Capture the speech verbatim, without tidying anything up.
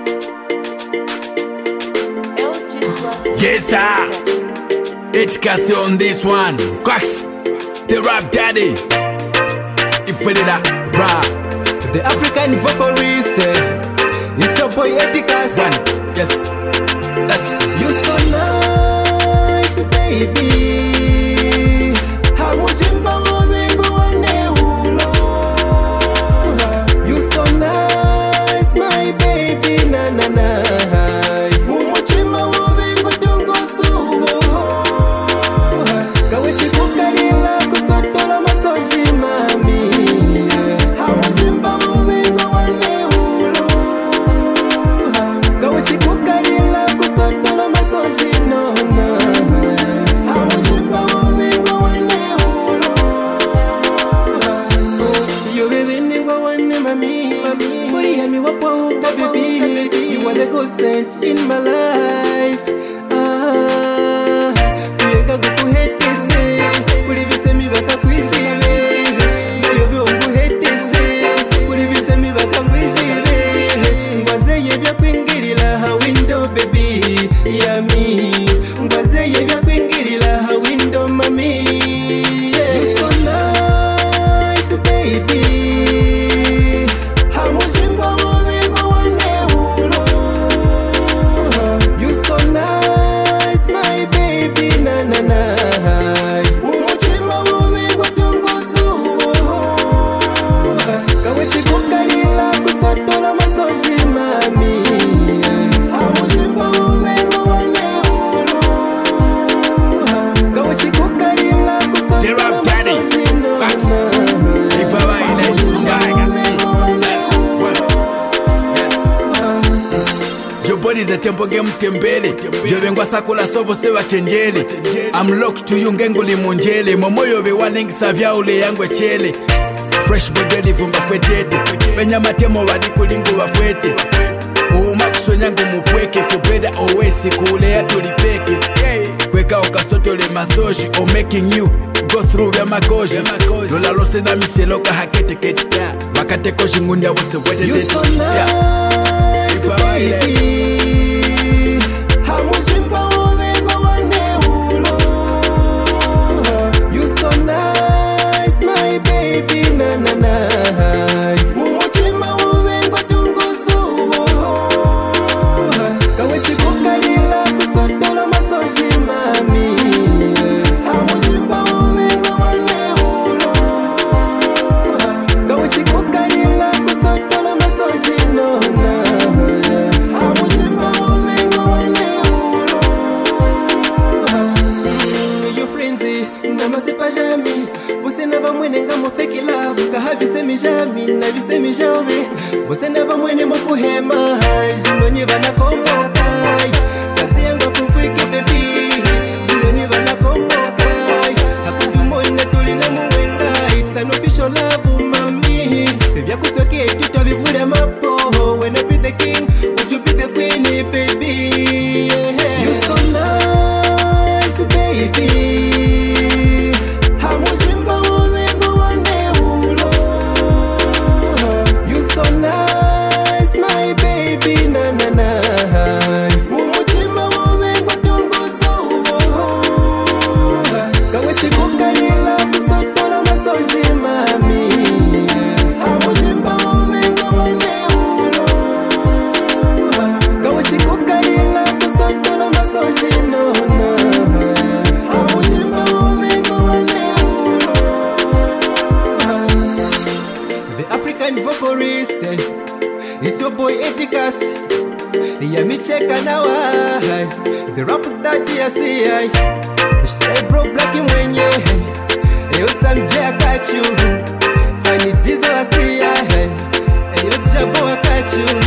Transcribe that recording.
Yes, sir. H-Cassie on this one. Quacks, the rap daddy. If we did that, rap. The African vocalist. It's your boy H-Cassie. One, yes. That's you so nice, baby. How much in Bawomengo and Ulo? You so nice, my baby. Na na na. You are the ghost sent in my life. Ah, you got to hate this. Could you send me back a quiz? You will hate this. Could you send me back a quiz? Was a year quingilla window, baby? Yummy. Was a year quingilla window, mommy? You so nice, baby. Bodize tempo nge mtembele Jove ngwa sakula sobo sewa chenjele I'm locked to you ngenguli munjele Momoyo bewane ngisavya ule yangwe chele Fresh bodeli vunga fwetete Benya matemo wadi kulingu wa fwete Umakuswe nyangu mupweke For better always kule ya tulipeke Kweka ukasoto le masoji Or making you go through ya makoji Lola lose na miseloka hakete kete Wakate koji ngundi ya wase wete You so nice, baby. You so nice, my baby. Na na na. Mumuchima umengo tungusubo. Kawe chikukalila kusotola masoji mami. Hamuchimba umengo wane ulo. Kawe chikukalila kusotola masoji no na. Você never mwene ngamo fake love Kahabise mijami na bise mijawe Você never mwene mokuhema Jino nyiva na komboka Kasi yango kukwiki baby Jino nyiva na komboka Hakutumone tuli na muwenga It's an official love mami Baby ya kusweke tuto vivule mako When I be the king, would you be the queen baby yeah. You so nice baby. Vocalist, it's your boy H-Cassie. Yeah, me check now. The rap that you see, stay bro black and when you, you some jack at you. Find it diesel I see, you jabo I catch you.